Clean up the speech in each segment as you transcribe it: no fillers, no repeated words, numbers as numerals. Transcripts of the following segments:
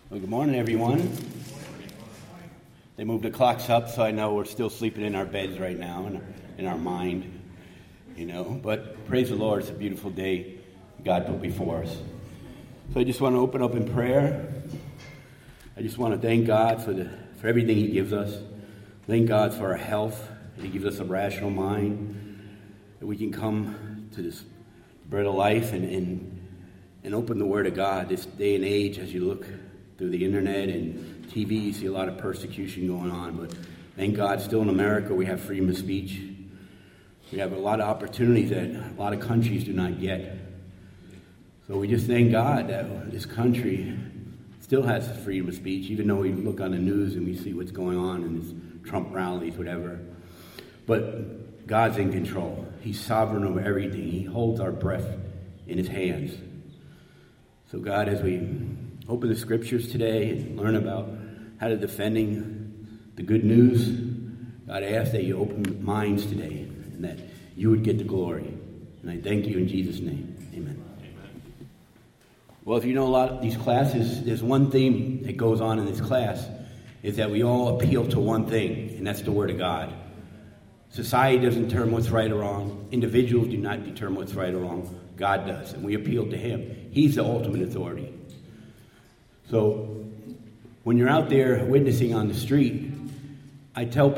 Well, good morning, everyone. They moved the clocks up, so I know we're still sleeping in our beds right now, in our mind, But praise the Lord, it's a beautiful day God put before us. So I just want to open up in prayer. I just want to thank God for everything He gives us. Thank God for our health. He gives us a rational mind, that we can come to this bread of life and open the Word of God. This day and age, as you look through the internet and TV, you see a lot of persecution going on. But thank God, still in America, we have freedom of speech. We have a lot of opportunities that a lot of countries do not get. So we just thank God that this country still has freedom of speech, even though we look on the news and we see what's going on in these Trump rallies, whatever. But God's in control. He's sovereign over everything. He holds our breath in His hands. So God, as we open the scriptures today and learn about how to defending the good news, God, I ask that you open minds today and that you would get the glory. And I thank you in Jesus' name. Amen. Well, if you know a lot of these classes, there's one theme that goes on in this class, is that we all appeal to one thing, and that's the Word of God. Society doesn't determine what's right or wrong. Individuals do not determine what's right or wrong. God does, and we appeal to Him. He's the ultimate authority. So when you're out there witnessing on the street, I tell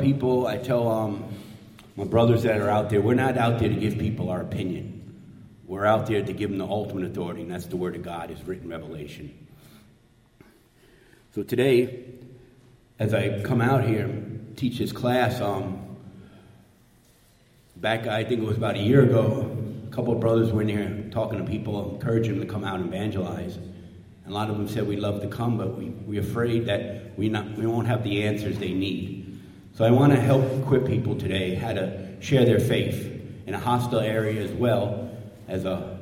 my brothers that are out there, we're not out there to give people our opinion. We're out there to give them the ultimate authority, and that's the Word of God, His written revelation. So today, as I come out here and teach this class, back, I think it was about a year ago, a couple of brothers were in here talking to people, encouraging them to come out and evangelize. And a lot of them said we'd love to come, but we're afraid that we won't have the answers they need. So I want to help equip people today how to share their faith in a hostile area as well as to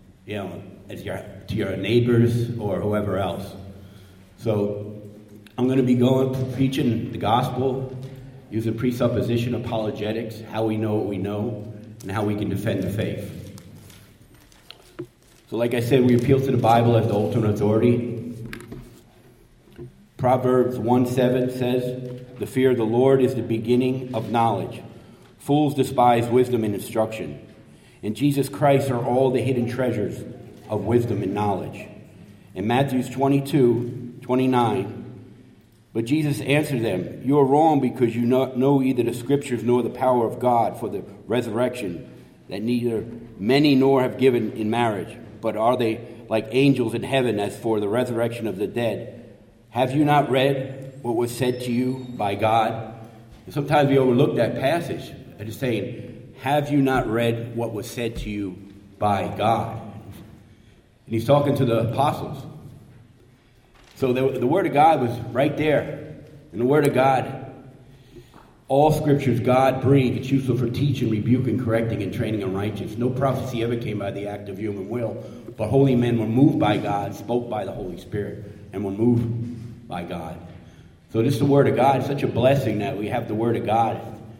your neighbors or whoever else. So I'm going to be preaching the gospel, using presupposition, apologetics, how we know what we know, and how we can defend the faith. So like I said, we appeal to the Bible as the ultimate authority. Proverbs 1:7 says, "The fear of the Lord is the beginning of knowledge. Fools despise wisdom and instruction. In Jesus Christ are all the hidden treasures of wisdom and knowledge." In Matthew 22:29, "But Jesus answered them, 'You are wrong because you know either the Scriptures nor the power of God for the resurrection, that neither many nor have given in marriage, but are they like angels in heaven as for the resurrection of the dead? Have you not read what was said to you by God?'" And sometimes we overlook that passage. It is saying, have you not read what was said to you by God? And He's talking to the apostles. So the Word of God was right there. And the Word of God, all Scriptures God breathed. It's useful for teaching, rebuking, correcting, and training in righteousness. No prophecy ever came by the act of human will, but holy men were moved by God, spoke by the Holy Spirit, and were moved by God. So this is the Word of God. It's such a blessing that we have the Word of God.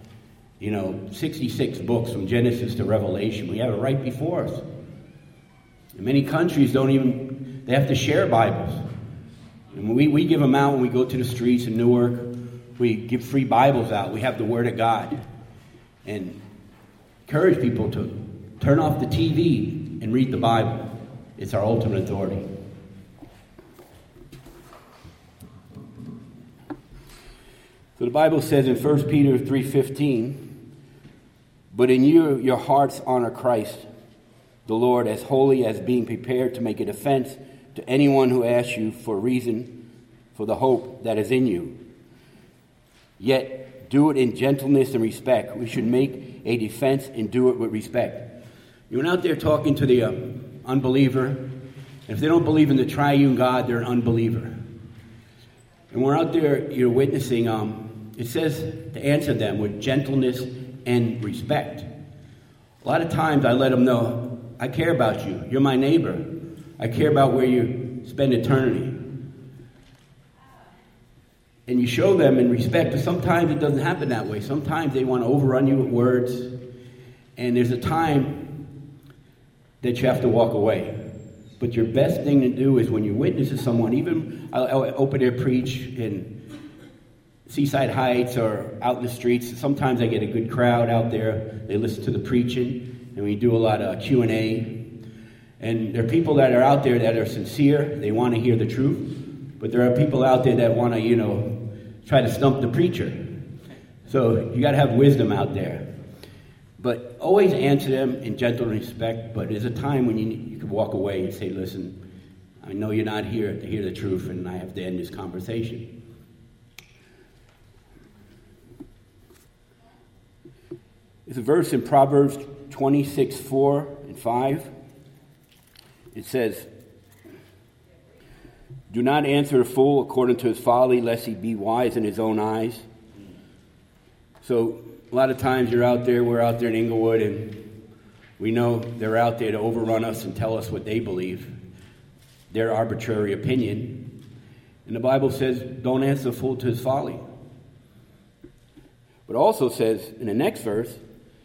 66 books from Genesis to Revelation. We have it right before us. And many countries they have to share Bibles. And we give them out when we go to the streets in Newark. We give free Bibles out. We have the Word of God. And encourage people to turn off the TV and read the Bible. It's our ultimate authority. So the Bible says in 1 Peter 3:15, "But in you, your hearts honor Christ, the Lord, as holy as being prepared to make a defense to anyone who asks you for a reason for the hope that is in you. Yet do it in gentleness and respect." We should make a defense and do it with respect. You went out there talking to the unbeliever, and if they don't believe in the triune God, they're an unbeliever. And we're out there, witnessing. It says to answer them with gentleness and respect. A lot of times I let them know, I care about you. You're my neighbor. I care about where you spend eternity. And you show them in respect, but sometimes it doesn't happen that way. Sometimes they want to overrun you with words, and there's a time that you have to walk away. But your best thing to do is when you witness to someone, even I'll open air preach in Seaside Heights or out in the streets. Sometimes I get a good crowd out there. They listen to the preaching, and we do a lot of Q&A. And there are people that are out there that are sincere. They want to hear the truth. But there are people out there that want to, try to stump the preacher. So you got to have wisdom out there. But always answer them in gentle respect. But there's a time when you can walk away and say, listen, I know you're not here to hear the truth, and I have to end this conversation. There's a verse in Proverbs 26:4-5. It says, do not answer a fool according to his folly, lest he be wise in his own eyes. So a lot of times we're out there in Inglewood, and we know they're out there to overrun us and tell us what they believe, their arbitrary opinion. And the Bible says, don't answer a fool to his folly. But also says in the next verse,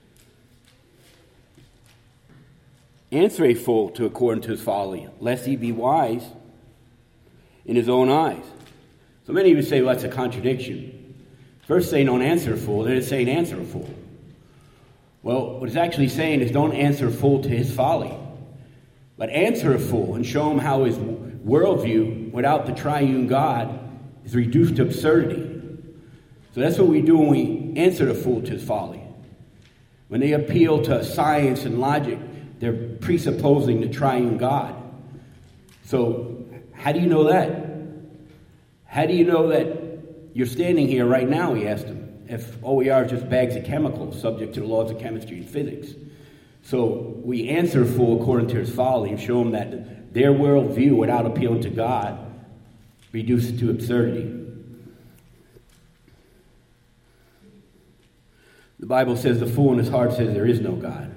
answer a fool according to his folly, lest he be wise in his own eyes. So many of you say, well, that's a contradiction. First saying don't answer a fool, then it's saying answer a fool. Well, what it's actually saying is don't answer a fool to his folly, but answer a fool and show him how his worldview without the triune God is reduced to absurdity. So that's what we do when we answer the fool to his folly. When they appeal to science and logic, they're presupposing the triune God. So how do you know that? How do you know that you're standing here right now, he asked him, if all we are is just bags of chemicals subject to the laws of chemistry and physics? So we answer a fool according to his folly and show him that their worldview without appealing to God reduces to absurdity. The Bible says the fool in his heart says there is no God.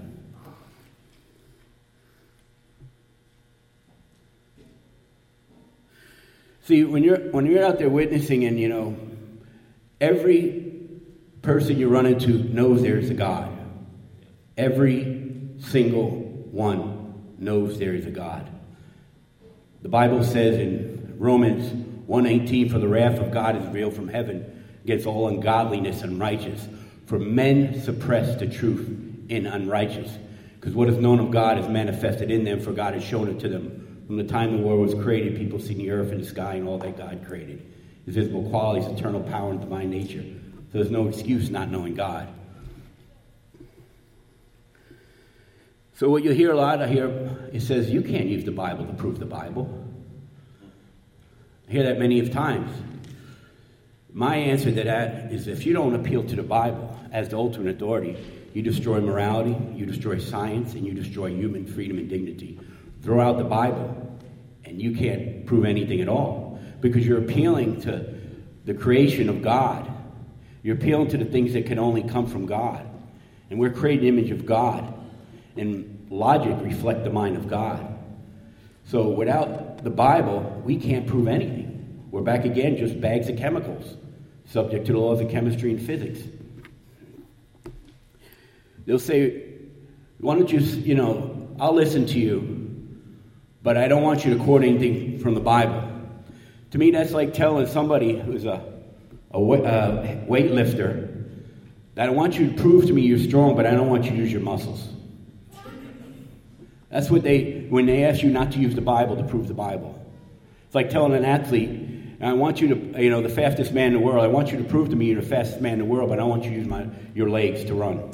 See, when you're out there witnessing, and every person you run into knows there is a God. Every single one knows there is a God. The Bible says in Romans 1:18, for the wrath of God is revealed from heaven against all ungodliness and unrighteousness. For men suppress the truth in unrighteousness, because what is known of God is manifested in them, for God has shown it to them. From the time the world was created, people see the earth and the sky and all that God created. His visible qualities, eternal power, and divine nature. So there's no excuse not knowing God. So what you hear a lot, it says, you can't use the Bible to prove the Bible. I hear that many of times. My answer to that is if you don't appeal to the Bible as the ultimate authority, you destroy morality, you destroy science, and you destroy human freedom and dignity. Throw out the Bible, and you can't prove anything at all, because you're appealing to the creation of God. You're appealing to the things that can only come from God. And we're created in the image of God, and logic reflects the mind of God. So without the Bible, we can't prove anything. We're back again, just bags of chemicals, subject to the laws of chemistry and physics. They'll say, why don't you, I'll listen to you, but I don't want you to quote anything from the Bible. To me, that's like telling somebody who's a weightlifter that I want you to prove to me you're strong, but I don't want you to use your muscles. That's what when they ask you not to use the Bible to prove the Bible. It's like telling an athlete, I want you to, the fastest man in the world, I want you to prove to me you're the fastest man in the world, but I don't want you to use your legs to run.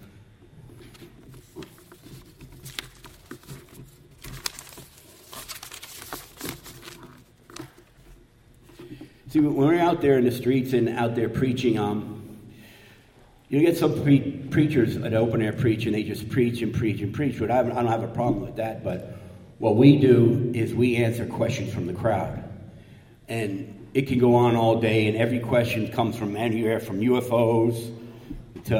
See, when we're out there in the streets and out there preaching, you get some preachers that open air preach, and they just preach and preach and preach. But I don't have a problem with that. But what we do is we answer questions from the crowd. And it can go on all day, and every question comes from anywhere from UFOs to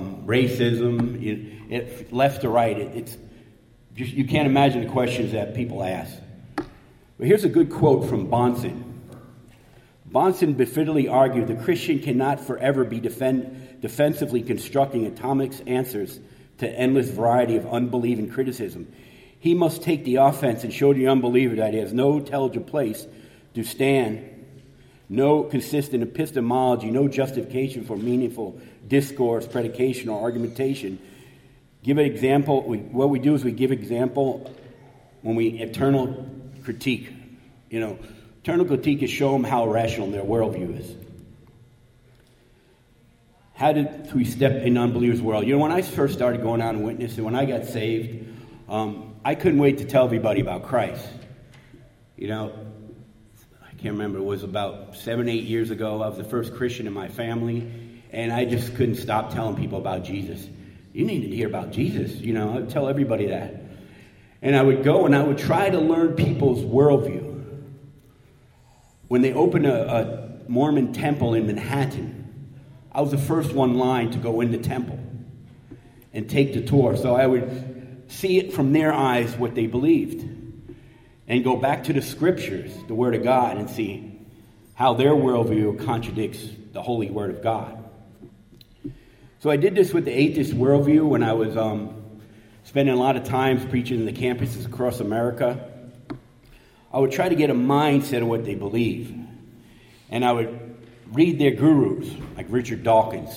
racism, left to right. It's just, you can't imagine the questions that people ask. But here's a good quote from Bonson. Bonson bitterly argued the Christian cannot forever be defensively constructing atomic answers to endless variety of unbelief and criticism. He must take the offense and show the unbeliever that he has no intelligent place to stand, no consistent epistemology, no justification for meaningful discourse, predication, or argumentation. Give an example. What we do is we give example when we eternal critique. Eternal critique is show them how irrational their worldview is. How did we step in unbelievers' world? When I first started going out and witnessing, when I got saved, I couldn't wait to tell everybody about Christ. I can't remember. It was about 7-8 years ago. I was the first Christian in my family, and I just couldn't stop telling people about Jesus. You need to hear about Jesus. I would tell everybody that. And I would go and I would try to learn people's worldview. When they opened a Mormon temple in Manhattan, I was the first one in line to go in the temple and take the tour. So I would see it from their eyes what they believed and go back to the scriptures, the Word of God, and see how their worldview contradicts the Holy Word of God. So I did this with the atheist worldview when I was spending a lot of time preaching in the campuses across America. I would try to get a mindset of what they believe. And I would read their gurus, like Richard Dawkins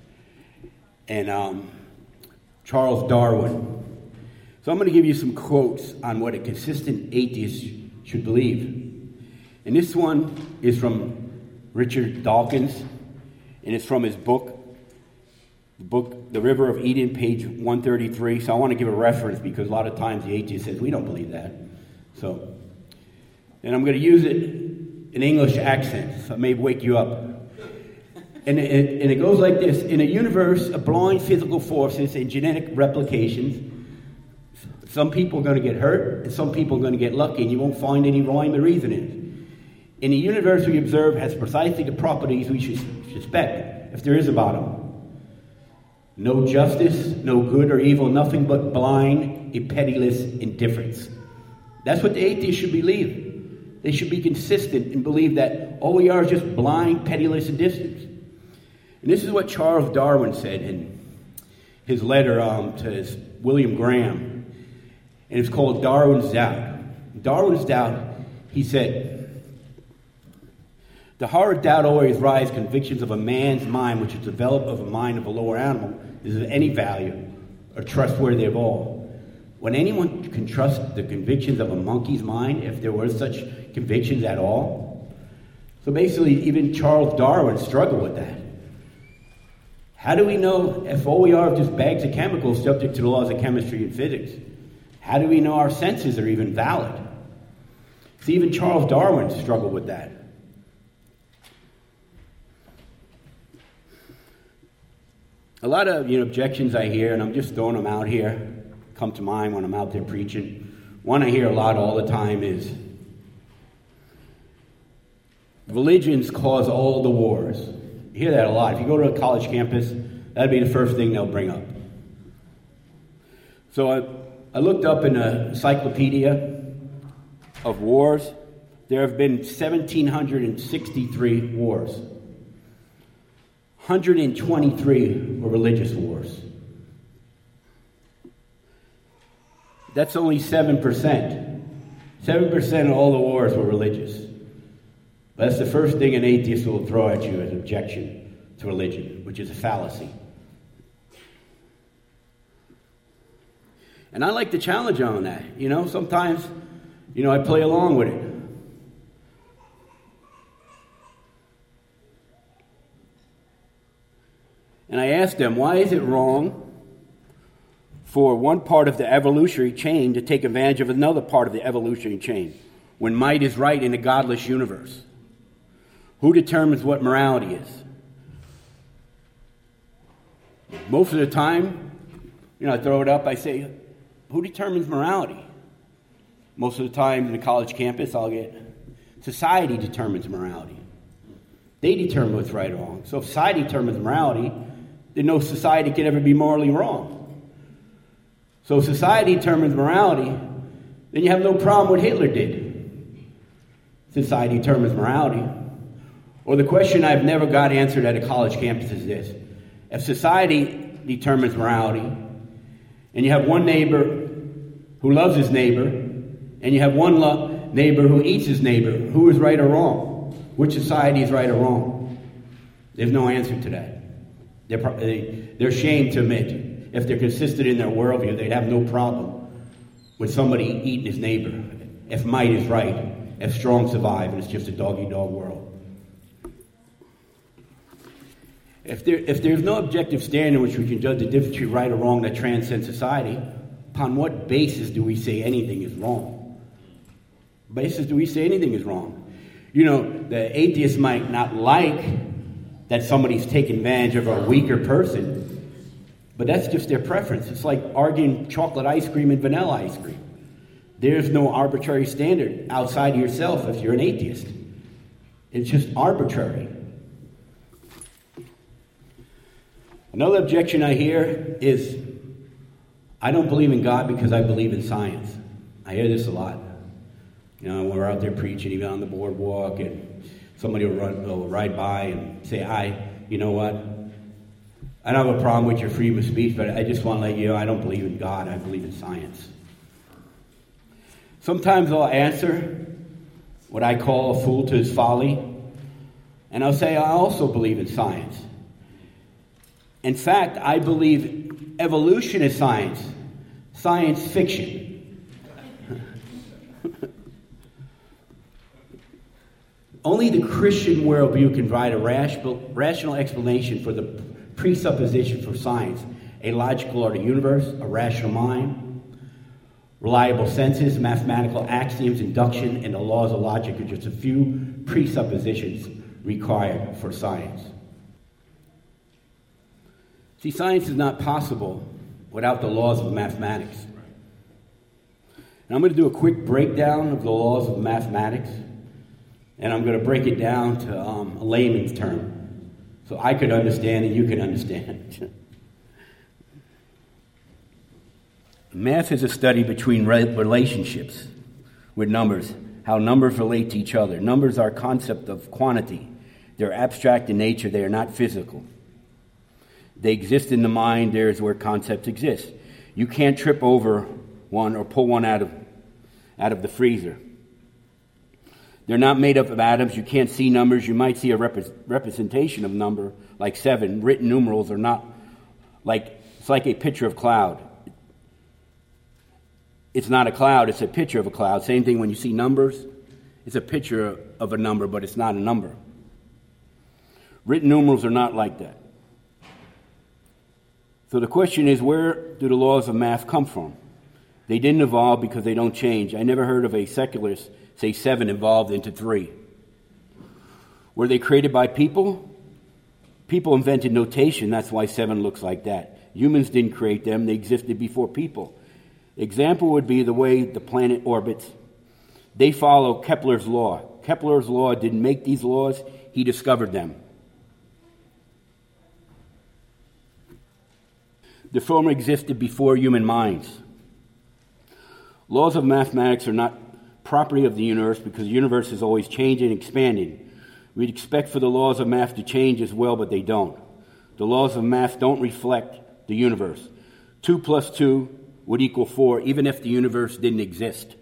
and Charles Darwin. So I'm going to give you some quotes on what a consistent atheist should believe. And this one is from Richard Dawkins, and it's from his book, The River of Eden, page 133. So I want to give a reference because a lot of times the atheist says, we don't believe that. And I'm going to use it in English accent, so it may wake you up. And it goes like this. In a universe of blind physical forces and genetic replications, some people are going to get hurt, and some people are going to get lucky, and you won't find any rhyme or reason in it. In a universe we observe has precisely the properties we should suspect, if there is about them. No justice, no good or evil, nothing but blind, a pitiless indifference. That's what the atheists should believe. They should be consistent and believe that all we are is just blind, pitiless indifference. And this is what Charles Darwin said in his letter to William Graham. And it's called Darwin's Doubt. Darwin's Doubt, he said, the horrid doubt always rises convictions of a man's mind which is developed of a mind of a lower animal is of any value or trustworthy of all. When anyone can trust the convictions of a monkey's mind, if there were such convictions at all. So basically, even Charles Darwin struggled with that. How do we know if all we are is just bags of chemicals subject to the laws of chemistry and physics? How do we know our senses are even valid? See, even Charles Darwin struggled with that. A lot of objections I hear, and I'm just throwing them out here, come to mind when I'm out there preaching. One I hear a lot all the time is, religions cause all the wars. You hear that a lot. If you go to a college campus, that'd be the first thing they'll bring up. So I looked up in an encyclopedia of wars. There have been 1,763 wars. 123 were religious wars. That's only 7%. 7% of all the wars were religious. That's the first thing an atheist will throw at you as an objection to religion, which is a fallacy. And I like to challenge on that. Sometimes, I play along with it. And I ask them, why is it wrong for one part of the evolutionary chain to take advantage of another part of the evolutionary chain when might is right in a godless universe? Who determines what morality is? Most of the time, I throw it up, I say, who determines morality? Most of the time in the college campus, I'll get, society determines morality. They determine what's right or wrong. So if society determines morality, then no society can ever be morally wrong. So if society determines morality, then you have no problem what Hitler did. Society determines morality. Or the question I've never got answered at a college campus is this. If society determines morality, and you have one neighbor who loves his neighbor, and you have one neighbor who eats his neighbor. Who is right or wrong? Which society is right or wrong? There's no answer to that. They're ashamed to admit. If they're consistent in their worldview, they'd have no problem with somebody eating his neighbor. If might is right, if strong survive, and it's just a dog-eat-dog world. If there's no objective standard in which we can judge the difference between right or wrong that transcends society, upon what basis do we say anything is wrong? Basis do we say anything is wrong? You know, the atheist might not like that somebody's taking advantage of a weaker person, but that's just their preference. It's like arguing chocolate ice cream and vanilla ice cream. There's no arbitrary standard outside of yourself if you're an atheist. It's just arbitrary. Another objection I hear is, I don't believe in God because I believe in science. I hear this a lot. You know, when we're out there preaching, even on the boardwalk, and somebody will ride by and say, you know what? I don't have a problem with your freedom of speech, but I just want to let you know I don't believe in God. I believe in science. Sometimes I'll answer what I call a fool to his folly, and I'll say I also believe in science. In fact, I believe evolution is science fiction. Only the Christian worldview can provide a rational explanation for the presupposition for science, a logical order of the universe, a rational mind, reliable senses, mathematical axioms, induction, and the laws of logic are just a few presuppositions required for science. See, science is not possible without the laws of mathematics. And I'm going to do a quick breakdown of the laws of mathematics, and I'm going to break it down to a layman's term, so I could understand and you can understand. Math is a study between relationships with numbers, how numbers relate to each other. Numbers are a concept of quantity. They're abstract in nature. They are not physical. They exist in the mind. There is where concepts exist. You can't trip over one or pull one out of the freezer. They're not made up of atoms. You can't see numbers. You might see a representation of number, like 7. Written numerals are not it's like a picture of cloud. It's not a cloud, it's a picture of a cloud. Same thing when you see numbers. It's a picture of a number, but it's not a number. Written numerals are not like that. So the question is, where do the laws of math come from? They didn't evolve because they don't change. I never heard of a secularist say 7 evolved into 3. Were they created by people? People invented notation. That's why 7 looks like that. Humans didn't create them. They existed before people. Example would be the way the planet orbits. They follow Kepler's law. Kepler's law didn't make these laws. He discovered them. The former existed before human minds. Laws of mathematics are not property of the universe because the universe is always changing and expanding. We'd expect for the laws of math to change as well, but they don't. The laws of math don't reflect the universe. 2 plus 2 would equal 4, even if the universe didn't exist.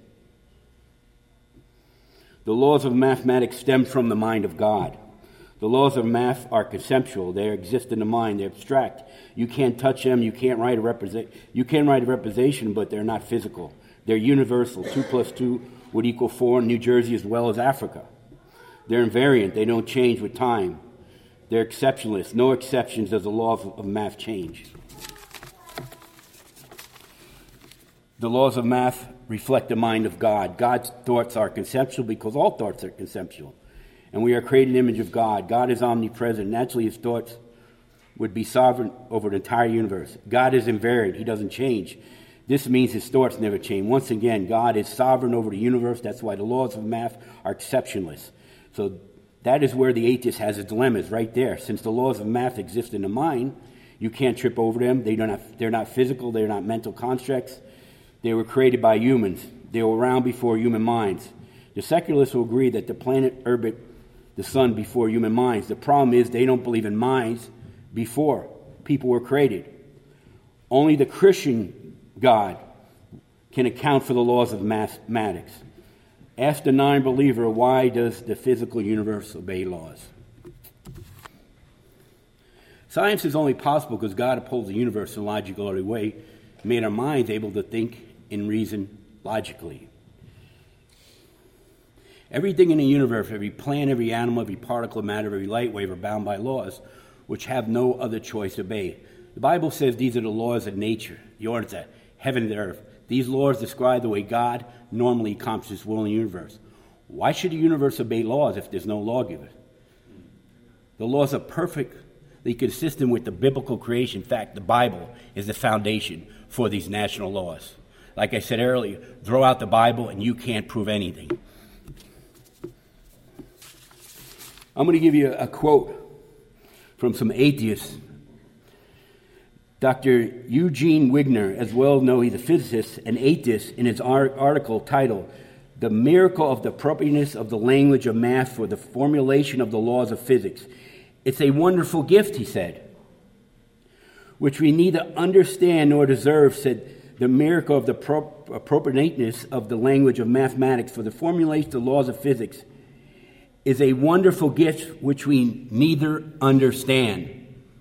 The laws of mathematics stem from the mind of God. The laws of math are conceptual. They exist in the mind. They're abstract. You can't touch them. You can't write a representation, but they're not physical. They're universal. 2 plus 2 would equal 4 in New Jersey as well as Africa. They're invariant. They don't change with time. They're exceptionalist. No exceptions does the laws of math change. The laws of math reflect the mind of God. God's thoughts are conceptual because all thoughts are conceptual. And we are created in the image of God. God is omnipresent. Naturally, his thoughts would be sovereign over the entire universe. God is invariant. He doesn't change. This means his thoughts never change. Once again, God is sovereign over the universe. That's why the laws of math are exceptionless. So that is where the atheist has his dilemmas, right there. Since the laws of math exist in the mind, you can't trip over them. They're not physical. They're not mental constructs. They were created by humans. They were around before human minds. The secularists will agree that the planet orbited the sun before human minds. The problem is they don't believe in minds before people were created. Only the Christian God can account for the laws of mathematics. Ask the non-believer, why does the physical universe obey laws? Science is only possible because God upholds the universe in a logical way, made our minds able to think and reason logically. Everything in the universe, every plant, every animal, every particle of matter, every light wave are bound by laws which have no other choice to obey. The Bible says these are the laws of nature, the orders of heaven and earth. These laws describe the way God normally accomplishes his will in the universe. Why should the universe obey laws if there's no lawgiver? The laws are perfectly consistent with the biblical creation. In fact, the Bible is the foundation for these national laws. Like I said earlier, throw out the Bible and you can't prove anything. I'm going to give you a quote from some atheists. Dr. Eugene Wigner, as well known, he's a physicist and atheist, in his article titled, "The Miracle of the Appropriateness of the Language of Math for the Formulation of the Laws of Physics." It's a wonderful gift, he said, which we neither understand nor deserve, said the miracle of the appropriateness of the language of mathematics for the formulation of the laws of physics is a wonderful gift which we neither understand.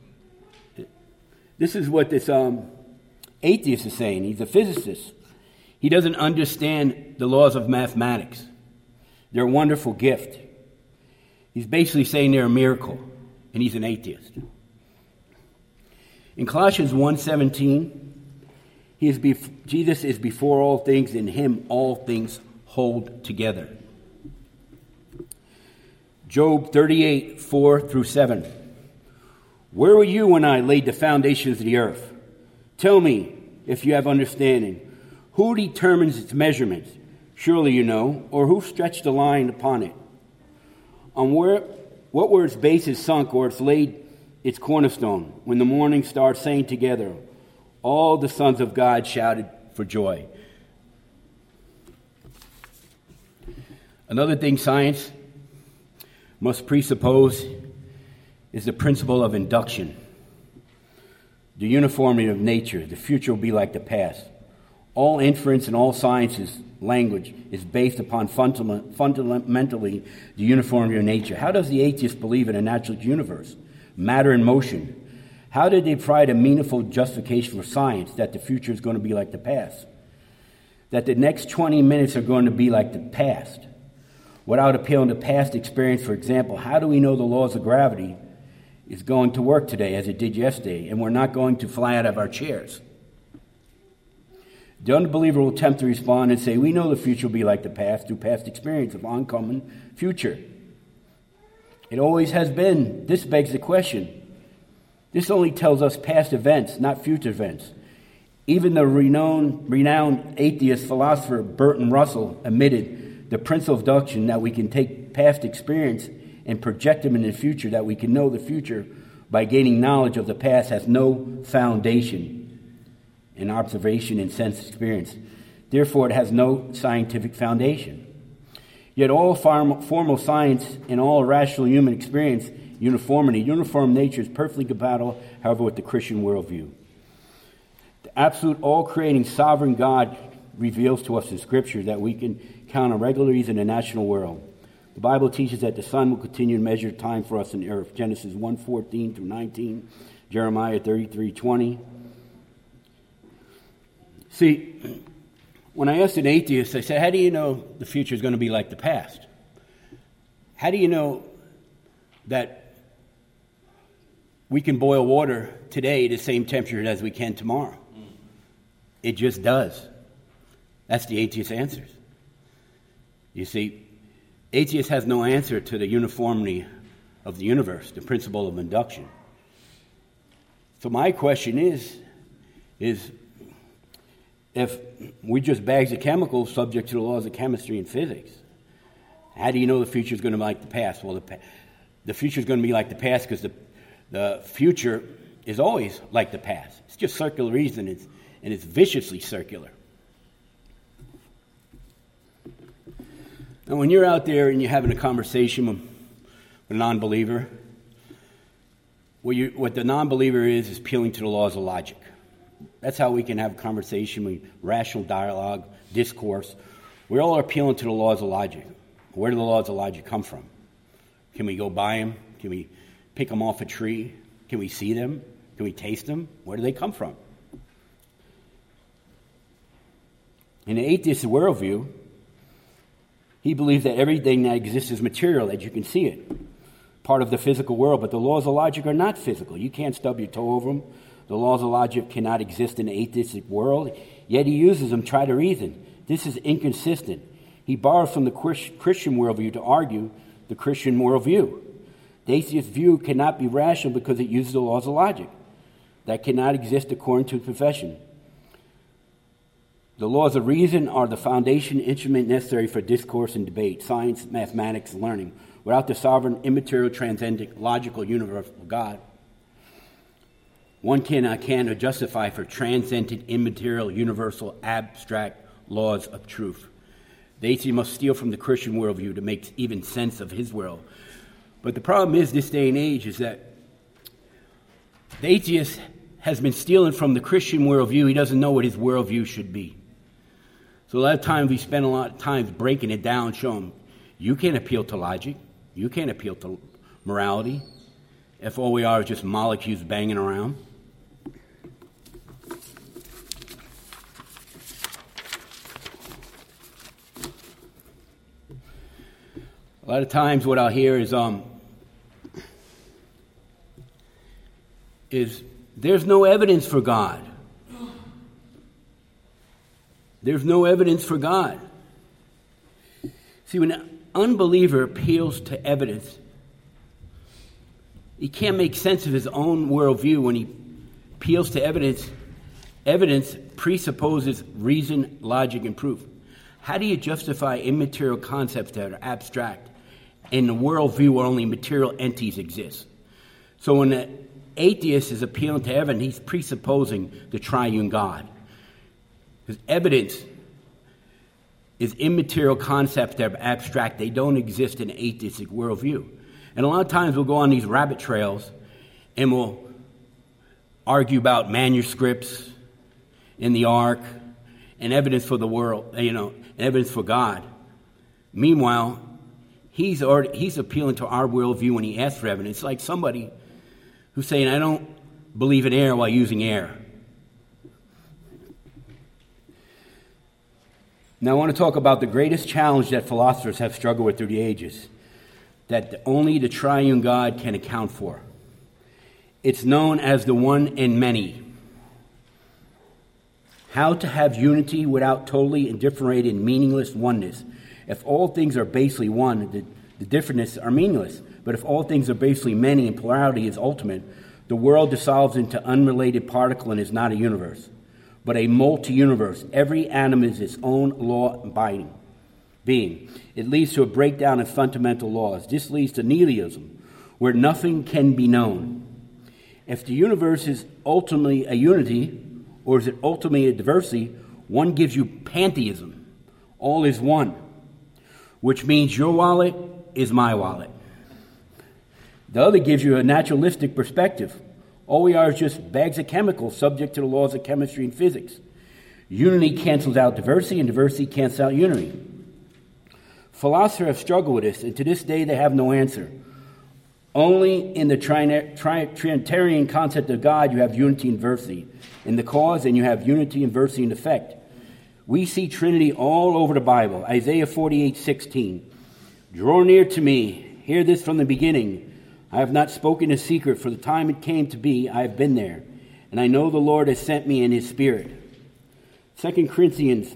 This is what this atheist is saying. He's a physicist. He doesn't understand the laws of mathematics. They're a wonderful gift. He's basically saying they're a miracle, and he's an atheist. In Colossians 1:17, Jesus is before all things, in him all things hold together. Job 38:4-7. Where were you when I laid the foundations of the earth? Tell me, if you have understanding. Who determines its measurements? Surely you know. Or who stretched the line upon it? On what were its bases sunk, or its laid its cornerstone? When the morning stars sang together, all the sons of God shouted for joy. Another thing science must presuppose is the principle of induction. The uniformity of nature. The future will be like the past. All inference and all sciences language is based upon fundamentally the uniformity of nature. How does the atheist believe in a natural universe? Matter in motion. How did they provide a meaningful justification for science that the future is going to be like the past? That the next 20 minutes are going to be like the past? Without appealing to past experience, for example, how do we know the laws of gravity is going to work today as it did yesterday, and we're not going to fly out of our chairs? The unbeliever will attempt to respond and say, we know the future will be like the past through past experience of oncoming future. It always has been. This begs the question. This only tells us past events, not future events. Even the renowned atheist philosopher Bertrand Russell admitted the principle of induction, that we can take past experience and project them in the future, that we can know the future by gaining knowledge of the past, has no foundation in observation and sense experience. Therefore, it has no scientific foundation. Yet all formal science and all rational human experience, uniform nature is perfectly compatible, however, with the Christian worldview. The absolute all-creating sovereign God reveals to us in Scripture that we can count on regularities in the national world. The Bible teaches that the sun will continue to measure time for us in the earth. Genesis 1:14-19, Jeremiah 33:20. See, when I asked an atheist, I said, how do you know the future is going to be like the past? How do you know that we can boil water today at the same temperature as we can tomorrow? It just does. That's the atheist answers. You see, atheist has no answer to the uniformity of the universe, the principle of induction. So my question is if we're just bags of chemicals subject to the laws of chemistry and physics, how do you know the future is going to be like the past? Well, the future is going to be like the past because the future is always like the past. It's just circular reason, and it's viciously circular. Now, when you're out there and you're having a conversation with a non-believer, what the non-believer is appealing to the laws of logic. That's how we can have conversation, rational dialogue, discourse. We all are appealing to the laws of logic. Where do the laws of logic come from? Can we go by them? Can we pick them off a tree? Can we see them? Can we taste them? Where do they come from? In the atheist worldview, he believes that everything that exists is material, that you can see it, part of the physical world. But the laws of logic are not physical. You can't stub your toe over them. The laws of logic cannot exist in the atheistic world, yet he uses them to try to reason. This is inconsistent. He borrows from the Christian worldview to argue the Christian worldview. The atheist view cannot be rational because it uses the laws of logic. That cannot exist according to the profession. The laws of reason are the foundation instrument necessary for discourse and debate, science, mathematics, and learning. Without the sovereign, immaterial, transcendent, logical, universal God, one cannot justify for transcendent, immaterial, universal, abstract laws of truth. The atheist must steal from the Christian worldview to make even sense of his world. But the problem is, this day and age, is that the atheist has been stealing from the Christian worldview. He doesn't know what his worldview should be. So a lot of times we spend a lot of time breaking it down, show him, you can't appeal to logic. You can't appeal to morality if all we are is just molecules banging around. A lot of times what I'll hear is there's no evidence for God. There's no evidence for God. See, when an unbeliever appeals to evidence, he can't make sense of his own worldview. When he appeals to evidence, evidence presupposes reason, logic, and proof. How do you justify immaterial concepts that are abstract in a worldview where only material entities exist? So when an atheist is appealing to evidence, he's presupposing the triune God. Because evidence is immaterial concepts that are abstract. They don't exist in an atheistic worldview. And a lot of times we'll go on these rabbit trails and we'll argue about manuscripts in the Ark and evidence for the world, evidence for God. Meanwhile, he's appealing to our worldview when he asks for evidence. It's like somebody who's saying, I don't believe in air while using air. Now I want to talk about the greatest challenge that philosophers have struggled with through the ages, that only the triune God can account for. It's known as the one and many. How to have unity without totally indifferent and meaningless oneness. If all things are basically one, the differences are meaningless. But if all things are basically many and plurality is ultimate, the world dissolves into unrelated particle and is not a universe, but a multi-universe. Every atom is its own law-abiding being. It leads to a breakdown of fundamental laws. This leads to nihilism, where nothing can be known. If the universe is ultimately a unity, or is it ultimately a diversity, one gives you pantheism. All is one, which means your wallet is my wallet. The other gives you a naturalistic perspective. All we are is just bags of chemicals subject to the laws of chemistry and physics. Unity cancels out diversity, and diversity cancels out unity. Philosophers have struggled with this, and to this day they have no answer. Only in the Trinitarian concept of God you have unity and diversity in the cause, and you have unity and diversity in effect. We see Trinity all over the Bible. Isaiah 48:16. Draw near to me, hear this from the beginning. I have not spoken in secret, for the time it came to be, I have been there. And I know the Lord has sent me in his Spirit. 2 Corinthians.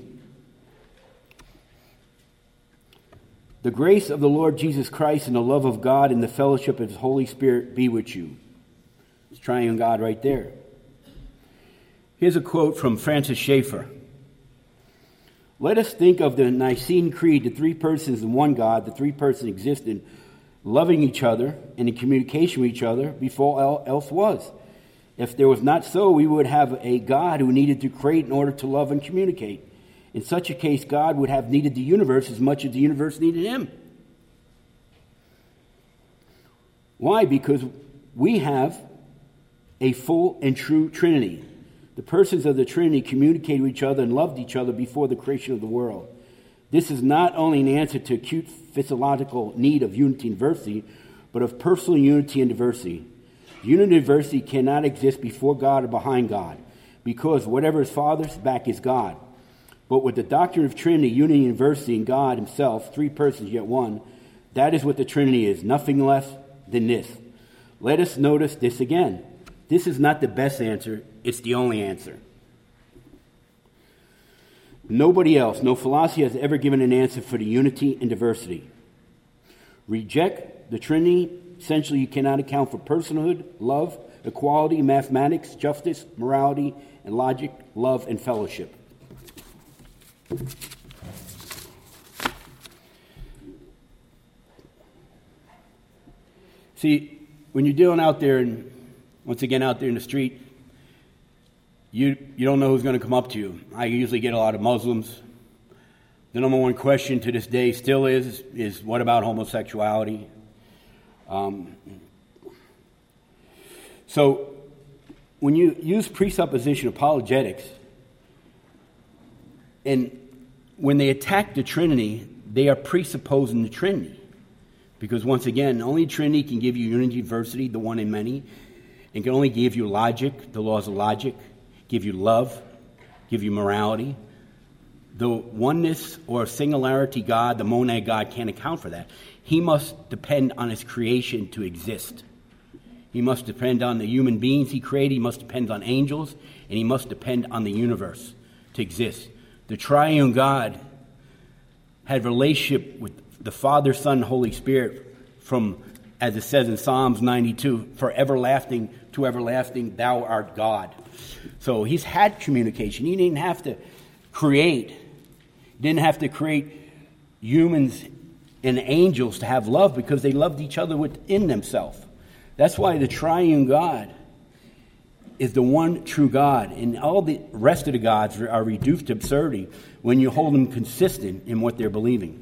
The grace of the Lord Jesus Christ and the love of God and the fellowship of his Holy Spirit be with you. It's triune God right there. Here's a quote from Francis Schaeffer. Let us think of the Nicene Creed, the three persons in one God, the three persons existing, loving each other and in communication with each other before all else was. If there was not so, we would have a God who needed to create in order to love and communicate. In such a case, God would have needed the universe as much as the universe needed him. Why? Because we have a full and true Trinity. The persons of the Trinity communicated with each other and loved each other before the creation of the world. This is not only an answer to acute physiological need of unity and diversity, but of personal unity and diversity. Unity and diversity cannot exist before God or behind God, because whatever is Father's back is God. But with the doctrine of Trinity, unity and diversity in God himself, three persons yet one, that is what the Trinity is, nothing less than this. Let us notice this again. This is not the best answer, it's the only answer. Nobody else, no philosophy has ever given an answer for the unity and diversity. Reject the Trinity, essentially you cannot account for personhood, love, equality, mathematics, justice, morality, and logic, love, and fellowship. See, when you're dealing out there, and once again out there in the street, you don't know who's going to come up to you. I usually get a lot of Muslims. The number one question to this day still is what about homosexuality? So when you use presupposition apologetics, and when they attack the Trinity, they are presupposing the Trinity. Because once again, only Trinity can give you unity, diversity, the one in many. It can only give you logic, the laws of logic, give you love, give you morality. The oneness or singularity God, the monad God, can't account for that. He must depend on his creation to exist. He must depend on the human beings he created. He must depend on angels. And he must depend on the universe to exist. The triune God had a relationship with the Father, Son, and Holy Spirit from, as it says in Psalms 92, for everlasting to everlasting, thou art God. So he's had communication. He didn't have to create. Didn't have to create humans and angels to have love because they loved each other within themselves. That's why the triune God is the one true God. And all the rest of the gods are reduced to absurdity when you hold them consistent in what they're believing.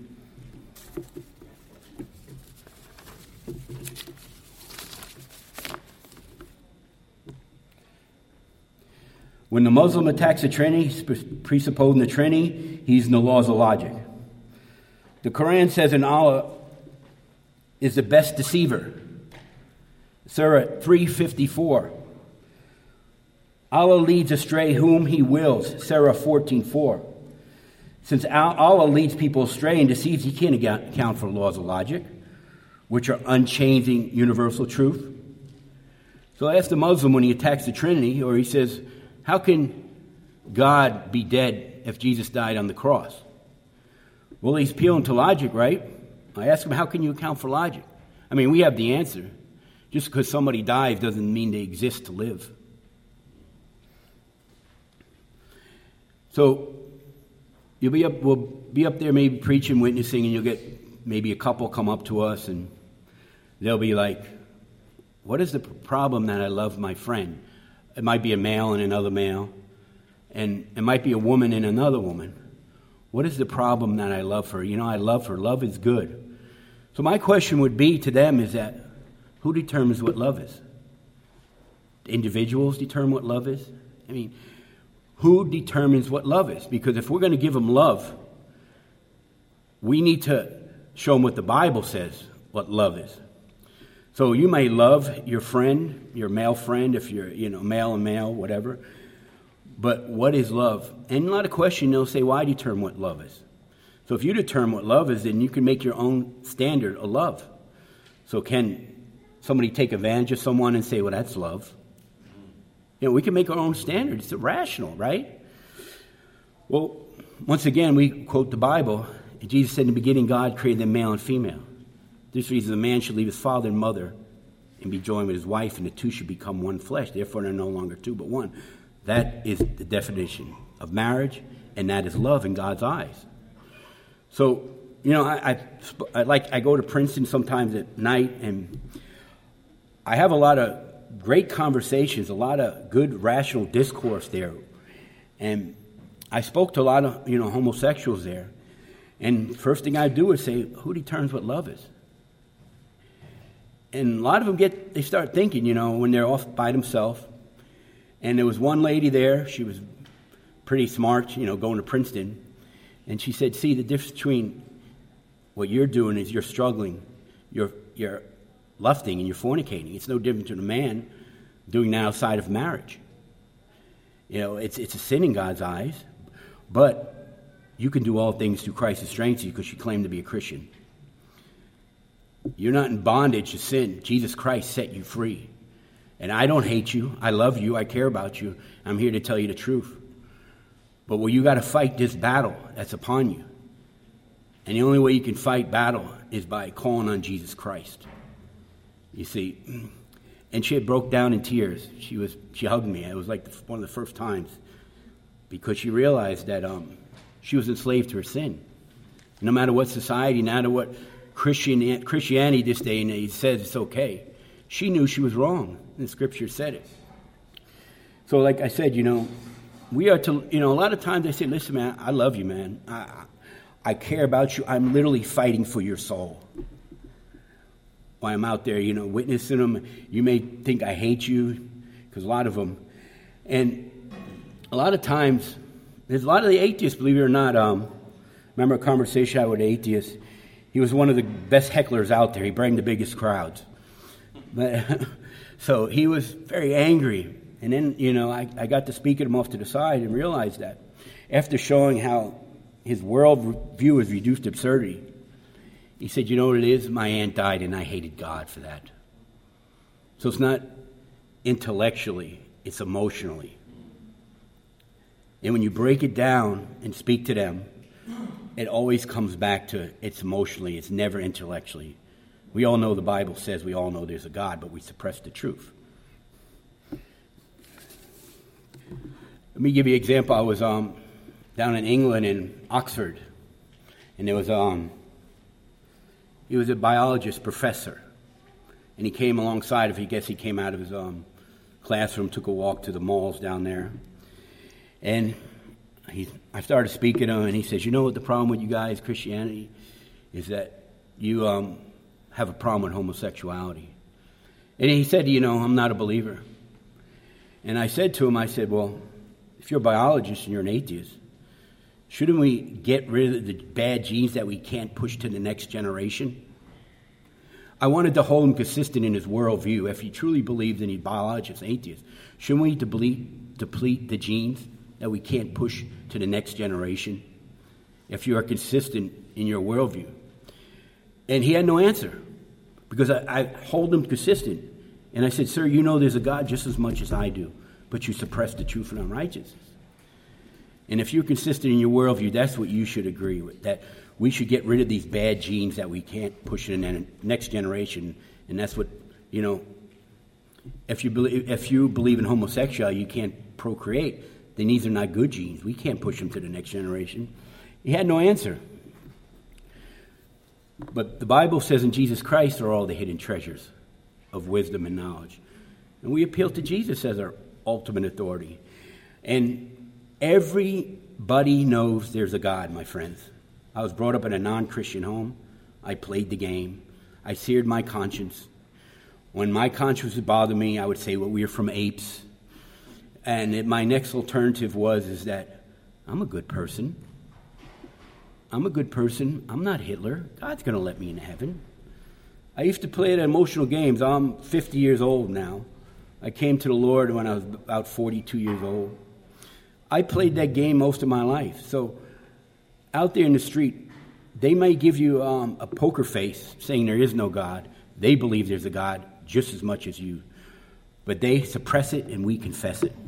When the Muslim attacks the Trinity, he's presupposing the Trinity, he's in the laws of logic. The Quran says in Allah is the best deceiver. Surah 354. Allah leads astray whom he wills. Surah 14:4. Since Allah leads people astray and deceives, he can't account for laws of logic, which are unchanging universal truth. So I ask the Muslim when he attacks the Trinity, or he says, how can God be dead if Jesus died on the cross? Well, he's appealing to logic, right? I ask him, how can you account for logic? I mean, we have the answer. Just because somebody dies doesn't mean they exist to live. So we'll be up there maybe preaching, witnessing, and you'll get maybe a couple come up to us, and they'll be like, what is the problem that I love my friend? It might be a male and another male, and it might be a woman and another woman. What is the problem that I love her? You know, I love her. Love is good. So my question would be to them is that, who determines what love is? Individuals determine what love is? I mean, who determines what love is? Because if we're going to give them love, we need to show them what the Bible says, what love is. So you may love your friend, your male friend, if you're, male and male, whatever. But what is love? And a lot of questions, they'll say, well, I determine what love is. So if you determine what love is, then you can make your own standard of love. So can somebody take advantage of someone and say, well, that's love? We can make our own standard. It's irrational, right? Well, once again, we quote the Bible. Jesus said in the beginning, God created them male and female. This reason a man should leave his father and mother and be joined with his wife, and the two should become one flesh. Therefore, they're no longer two, but one. That is the definition of marriage, and that is love in God's eyes. So, I go to Princeton sometimes at night, and I have a lot of great conversations, a lot of good rational discourse there. And I spoke to a lot of, homosexuals there. And first thing I do is say, who determines what love is? And a lot of them they start thinking, when they're off by themselves, And there was one lady there. She was pretty smart, going to Princeton. And she said, see, the difference between what you're doing is you're struggling. You're lusting and you're fornicating. It's no different than a man doing that outside of marriage. It's a sin in God's eyes. But you can do all things through Christ who strengthens you because you claim to be a Christian. You're not in bondage to sin. Jesus Christ set you free. And I don't hate you. I love you. I care about you. I'm here to tell you the truth. But you got to fight this battle that's upon you. And the only way you can fight battle is by calling on Jesus Christ. You see, and she had broke down in tears. She hugged me. It was like one of the first times because she realized that she was enslaved to her sin. No matter what society, no matter what Christianity this day and age says it's okay, she knew she was wrong. And the Scripture said it. So, like I said, we are to. A lot of times I say, "Listen, man, I love you, man. I care about you. I'm literally fighting for your soul." While I'm out there, witnessing them, you may think I hate you, because a lot of them. And a lot of times, there's a lot of the atheists, believe it or not. Remember a conversation I had with an atheist? He was one of the best hecklers out there. He brought the biggest crowds. But, so he was very angry. And then, I got to speak him off to the side and realized that after showing how his world view is reduced to absurdity, he said, you know what it is? My aunt died and I hated God for that. So it's not intellectually, it's emotionally. And when you break it down and speak to them, it always comes back to it's emotionally, it's never intellectually. We all know the Bible says we all know there's a God, but we suppress the truth. Let me give you an example. I was down in England in Oxford, and there was he was a biologist professor, and he came alongside of, I guess he came out of his classroom, took a walk to the malls down there, and I started speaking to him, and he says, you know what the problem with you guys, Christianity, is that you have a problem with homosexuality. And he said, I'm not a believer. And I said to him, well, if you're a biologist and you're an atheist, shouldn't we get rid of the bad genes that we can't push to the next generation? I wanted to hold him consistent in his worldview. If he truly believed in a biologist, atheist, shouldn't we deplete the genes that we can't push to the next generation if you are consistent in your worldview? And he had no answer because I hold him consistent. And I said, sir, there's a God just as much as I do, but you suppress the truth and unrighteousness. And if you're consistent in your worldview, that's what you should agree with, that we should get rid of these bad genes that we can't push in the next generation. And that's what, if you believe in homosexuality, you can't procreate, then these are not good genes. We can't push them to the next generation. He had no answer. But the Bible says in Jesus Christ are all the hidden treasures of wisdom and knowledge. And we appeal to Jesus as our ultimate authority. And everybody knows there's a God, my friends. I was brought up in a non-Christian home. I played the game. I seared my conscience. When my conscience would bother me, I would say, well, we're from apes. And my next alternative is that I'm a good person. I'm a good person. I'm not Hitler. God's going to let me into heaven. I used to play at emotional games. I'm 50 years old now. I came to the Lord when I was about 42 years old. I played that game most of my life. So out there in the street, they may give you a poker face saying there is no God. They believe there's a God just as much as you. But they suppress it and we confess it.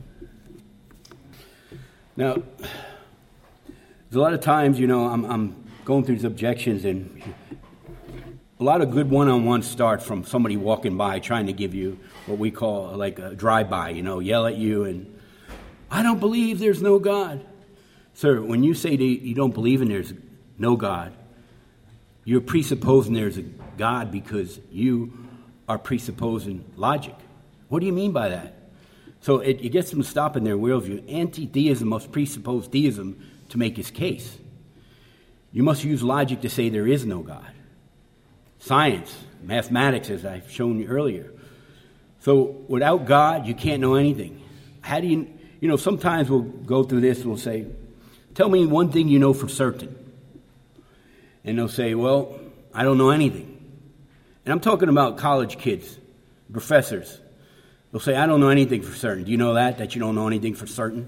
Now, there's a lot of times, I'm going through these objections, and a lot of good one-on-ones start from somebody walking by trying to give you what we call like a drive-by, yell at you, and I don't believe there's no God. Sir, when you say that you don't believe in there's no God, you're presupposing there's a God because you are presupposing logic. What do you mean by that? So it gets them to stop in their worldview. Anti-theism must presuppose theism to make his case. You must use logic to say there is no God. Science, mathematics, as I've shown you earlier. So without God, you can't know anything. how do you, sometimes we'll go through this and we'll say, tell me one thing you know for certain. And they'll say, well, I don't know anything. And I'm talking about college kids, professors. They'll say, I don't know anything for certain. Do you know that you don't know anything for certain?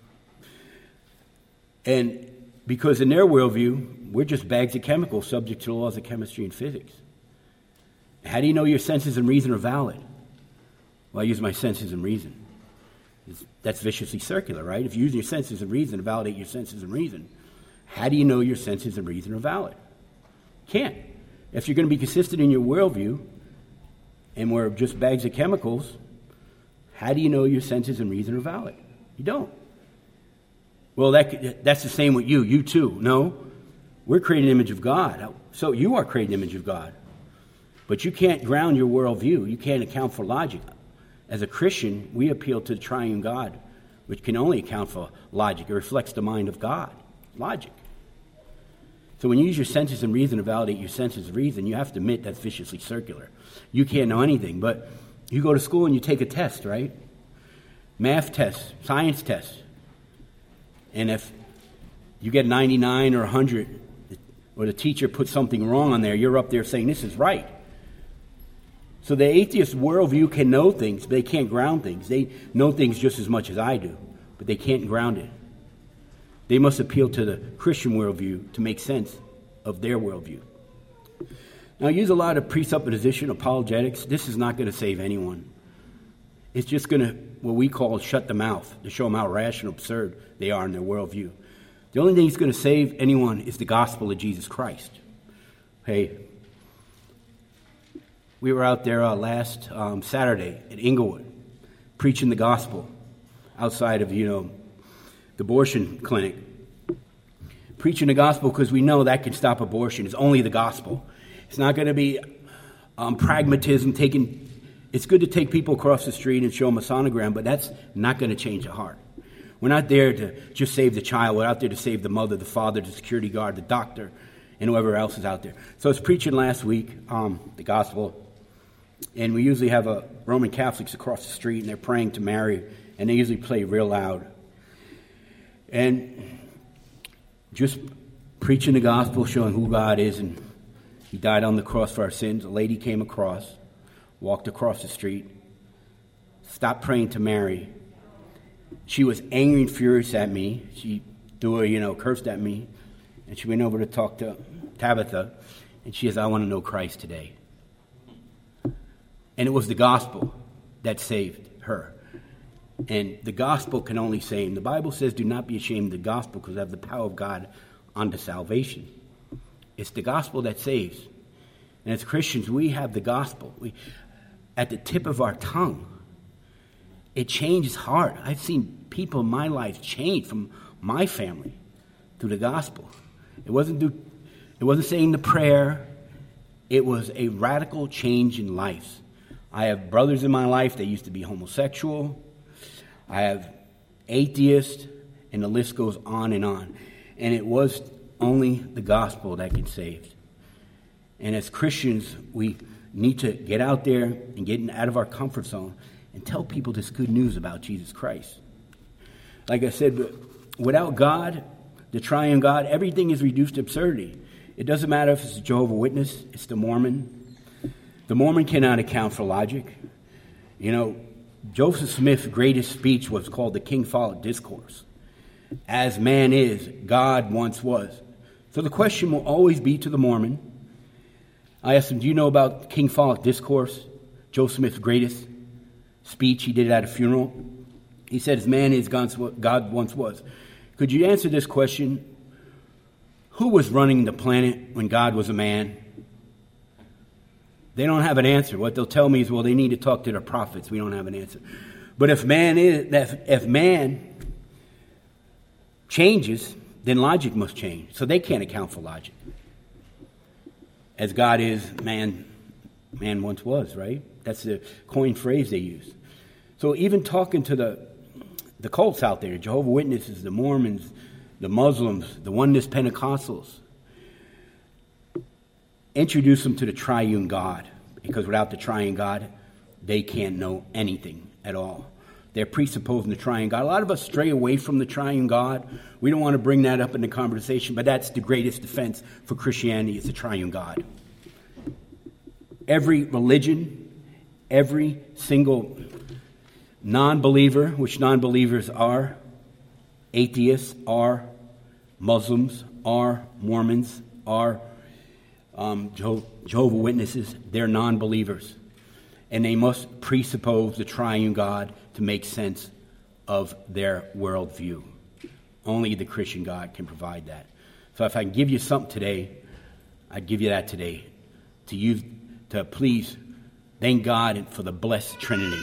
And because in their worldview, we're just bags of chemicals subject to the laws of chemistry and physics. How do you know your senses and reason are valid? Well, I use my senses and reason. That's viciously circular, right? If you use your senses and reason to validate your senses and reason, how do you know your senses and reason are valid? Can't. If you're going to be consistent in your worldview, and we're just bags of chemicals, how do you know your senses and reason are valid? You don't. Well, that's the same with you. You too. No, we're created in the image of God. So you are created in the image of God. But you can't ground your worldview. You can't account for logic. As a Christian, we appeal to the triune God, which can only account for logic. It reflects the mind of God. Logic. So when you use your senses and reason to validate your senses of reason, you have to admit that's viciously circular. You can't know anything, but you go to school and you take a test, right? Math test, science test. And if you get 99 or 100, or the teacher puts something wrong on there, you're up there saying, this is right. So the atheist worldview can know things, but they can't ground things. They know things just as much as I do, but they can't ground it. They must appeal to the Christian worldview to make sense of their worldview. Now, I use a lot of presupposition, apologetics. This is not going to save anyone. It's just going to, what we call, shut the mouth, to show them how rational, absurd they are in their worldview. The only thing that's going to save anyone is the gospel of Jesus Christ. Hey, we were out there last Saturday at Inglewood preaching the gospel outside of, the abortion clinic. Preaching the gospel because we know that can stop abortion. It's only the gospel. It's not going to be pragmatism. It's good to take people across the street and show them a sonogram, but that's not going to change the heart. We're not there to just save the child. We're out there to save the mother, the father, the security guard, the doctor, and whoever else is out there. So I was preaching last week, the gospel, and we usually have Roman Catholics across the street, and they're praying to Mary, and they usually play real loud. And just preaching the gospel, showing who God is, and He died on the cross for our sins. A lady came across, walked across the street, stopped praying to Mary. She was angry and furious at me. She cursed at me. And she went over to talk to Tabitha, and she says, I want to know Christ today. And it was the gospel that saved her. And the gospel can only save. The Bible says, do not be ashamed of the gospel because I have the power of God unto salvation. It's the gospel that saves. And as Christians, we have the gospel at the tip of our tongue. It changes heart. I've seen people in my life change from my family through the gospel. It wasn't saying the prayer. It was a radical change in life. I have brothers in my life that used to be homosexual. I have atheists, and the list goes on and on. And it was only the gospel that can save. And as Christians, we need to get out there and get out of our comfort zone and tell people this good news about Jesus Christ. Like I said, without God, the triune God, everything is reduced to absurdity. It doesn't matter if it's a Jehovah's Witness, it's the Mormon. The Mormon cannot account for logic. Joseph Smith's greatest speech was called the King Follett Discourse. As man is, God once was. So the question will always be to the Mormon. I asked him, do you know about King Follett Discourse? Joseph Smith's greatest speech he did at a funeral. He said, as man is, God once was. Could you answer this question? Who was running the planet when God was a man? They don't have an answer. What they'll tell me is, well, they need to talk to their prophets. We don't have an answer. But if man changes, then logic must change. So they can't account for logic. As God is, man once was, right? That's the coined phrase they use. So even talking to the cults out there, Jehovah's Witnesses, the Mormons, the Muslims, the Oneness Pentecostals, introduce them to the triune God, because without the triune God, they can't know anything at all. They're presupposing the triune God. A lot of us stray away from the triune God. We don't want to bring that up in the conversation, but that's the greatest defense for Christianity is the triune God. Every religion, every single non-believer, which non-believers are, atheists are, Muslims are, Mormons are, Jehovah's Witnesses, they're non-believers. And they must presuppose the triune God to make sense of their worldview. Only the Christian God can provide that. So if I can give you something today, I'd give you that today. To please thank God for the blessed Trinity.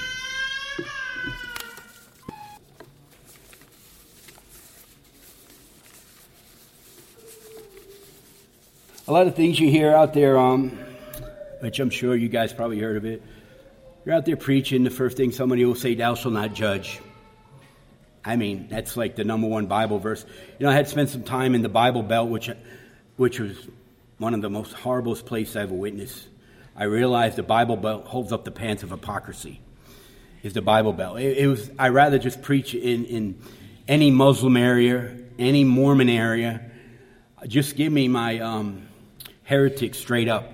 A lot of things you hear out there, which I'm sure you guys probably heard of it. You're out there preaching, the first thing somebody will say, thou shalt not judge. I mean, that's like the number one Bible verse. You know, I had spent some time in the Bible Belt, which was one of the most horriblest places I ever witnessed. I realized the Bible Belt holds up the pants of hypocrisy, is the Bible Belt. I'd rather just preach in any Muslim area, any Mormon area. Just give me my heretic straight up.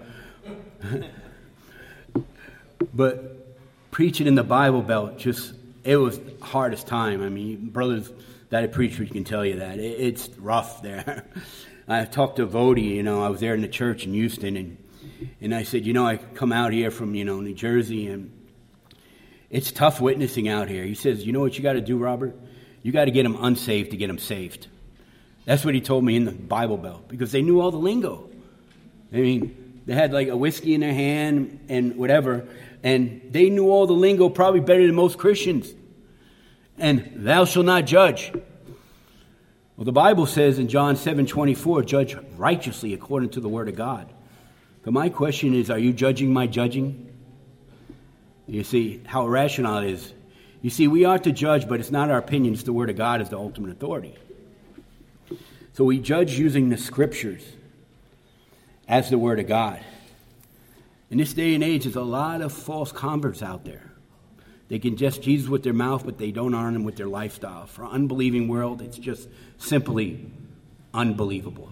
But preaching in the Bible Belt, it was the hardest time. I mean, brothers that I preach with can tell you that. It's rough there. I talked to Vody, I was there in the church in Houston, and I said, I come out here from, New Jersey, and it's tough witnessing out here. He says, you know what you got to do, Robert? You got to get them unsaved to get them saved. That's what he told me in the Bible Belt, because they knew all the lingo. I mean, they had like a whiskey in their hand and whatever, and they knew all the lingo probably better than most Christians. And thou shalt not judge. Well, the Bible says in John 7:24, judge righteously according to the word of God. So my question is, are you judging my judging? You see how irrational it is. You see, we are to judge, but it's not our opinion. It's the word of God is the ultimate authority. So we judge using the scriptures as the word of God. In this day and age, there's a lot of false converts out there. They can just Jesus with their mouth, but they don't honor him with their lifestyle. For an unbelieving world, it's just simply unbelievable.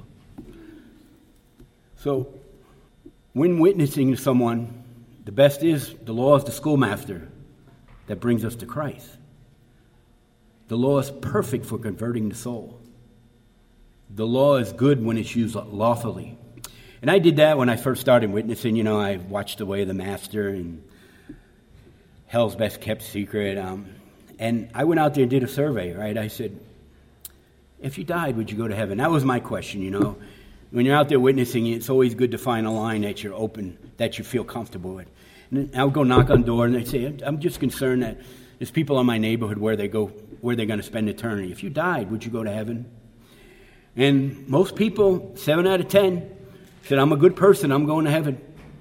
So when witnessing to someone, the best is the law is the schoolmaster that brings us to Christ. The law is perfect for converting the soul. The law is good when it's used lawfully. And I did that when I first started witnessing. I watched The Way of the Master and Hell's Best Kept Secret. And I went out there and did a survey, right? I said, if you died, would you go to heaven? That was my question, When you're out there witnessing, it's always good to find a line that you're open, that you feel comfortable with. And I would go knock on doors, and they'd say, I'm just concerned that there's people in my neighborhood where they're going to spend eternity. If you died, would you go to heaven? And most people, 7 out of 10, said, I'm a good person, I'm going to heaven.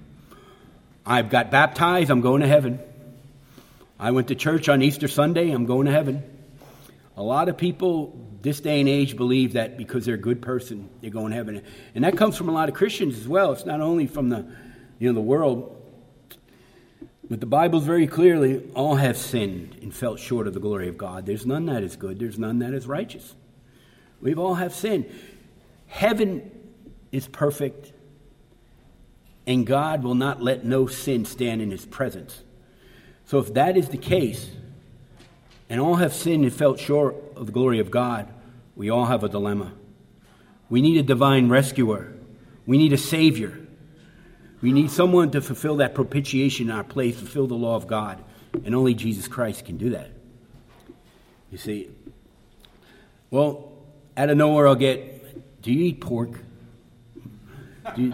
I've got baptized, I'm going to heaven. I went to church on Easter Sunday, I'm going to heaven. A lot of people this day and age believe that because they're a good person, they're going to heaven. And that comes from a lot of Christians as well. It's not only from the world. But the Bible's very clearly, all have sinned and fell short of the glory of God. There's none that is good, there's none that is righteous. We've all have sinned. Heaven is perfect, and God will not let no sin stand in his presence. So if that is the case, and all have sinned and fell short of the glory of God, we all have a dilemma. We need a divine rescuer. We need a savior. We need someone to fulfill that propitiation in our place, fulfill the law of God. And only Jesus Christ can do that. You see, well, out of nowhere I'll get, do you eat pork? Do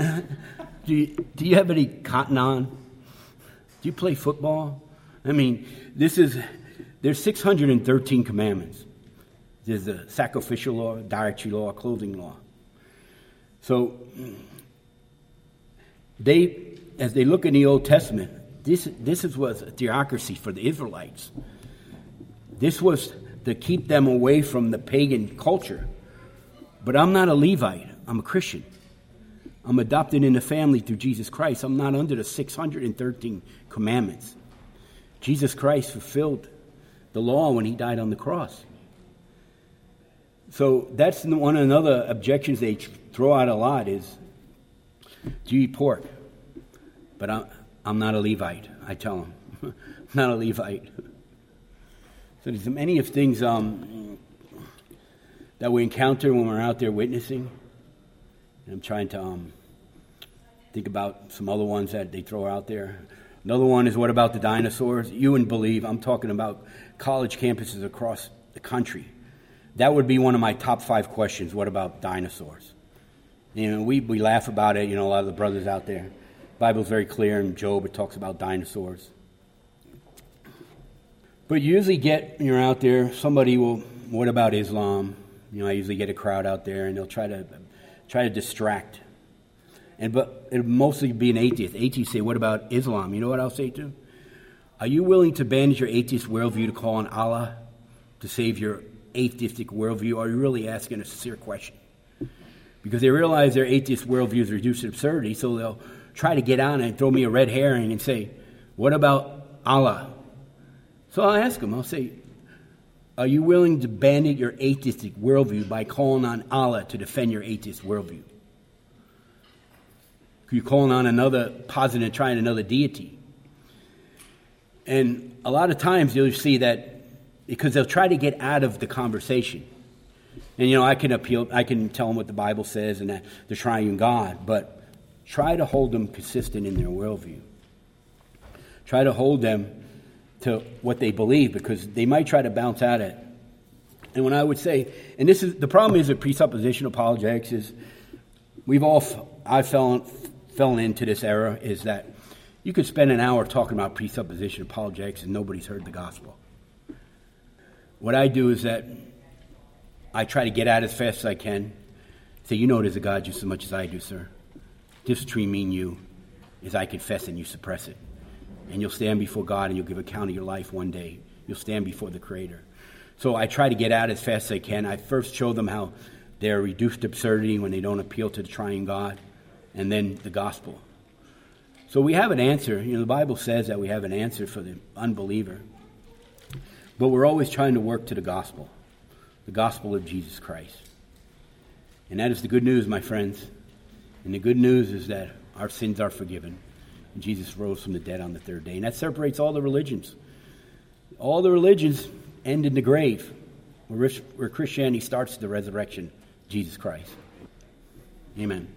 you have any cotton on? Do you play football? I mean, there's 613 commandments. There's the sacrificial law, dietary law, clothing law. So as they look in the Old Testament, this was a theocracy for the Israelites. This was to keep them away from the pagan culture. But I'm not a Levite. I'm a Christian. I'm adopted in the family through Jesus Christ. I'm not under the 613 commandments. Jesus Christ fulfilled the law when he died on the cross. So that's one of the other objections they throw out a lot is, do you eat pork? But I'm not a Levite, I tell them. I'm not a Levite. So there's many of things that we encounter when we're out there witnessing. And I'm trying to think about some other ones that they throw out there. Another one is, what about the dinosaurs? You wouldn't believe, I'm talking about college campuses across the country. That would be one of my top 5 questions. What about dinosaurs? You know, we laugh about it, a lot of the brothers out there. The Bible's very clear in Job, it talks about dinosaurs. But you usually when you're out there, somebody will, what about Islam? I usually get a crowd out there and they'll try to distract. But it'll mostly be an atheist. Atheists say, what about Islam? You know what I'll say to them? Are you willing to abandon your atheist worldview to call on Allah to save your atheistic worldview? Are you really asking a sincere question? Because they realize their atheist worldview is reduced to absurdity, so they'll try to get on and throw me a red herring and say, what about Allah? So I'll ask them, I'll say, are you willing to abandon your atheistic worldview by calling on Allah to defend your atheist worldview? You're calling on another positive, trying another deity. And a lot of times you'll see that because they'll try to get out of the conversation. And, I can tell them what the Bible says and that they're triune God, but try to hold them consistent in their worldview. Try to hold them to what they believe, because they might try to bounce out at it. And when I would say, and this is the problem is with presupposition apologetics is I've fallen into this era, is that you could spend an hour talking about presupposition apologetics and nobody's heard the gospel. What I do is that I try to get out as fast as I can. Say, there's a God just as much as I do, sir. This between me and you is I confess and you suppress it. And you'll stand before God and you'll give account of your life one day. You'll stand before the Creator. So I try to get out as fast as I can. I first show them how they're reduced to absurdity when they don't appeal to the triune God, and then the gospel. So we have an answer. The Bible says that we have an answer for the unbeliever. But we're always trying to work to the gospel of Jesus Christ. And that is the good news, my friends. And the good news is that our sins are forgiven. And Jesus rose from the dead on the 3rd day. And that separates all the religions. All the religions end in the grave. Where Christianity starts, the resurrection, Jesus Christ. Amen.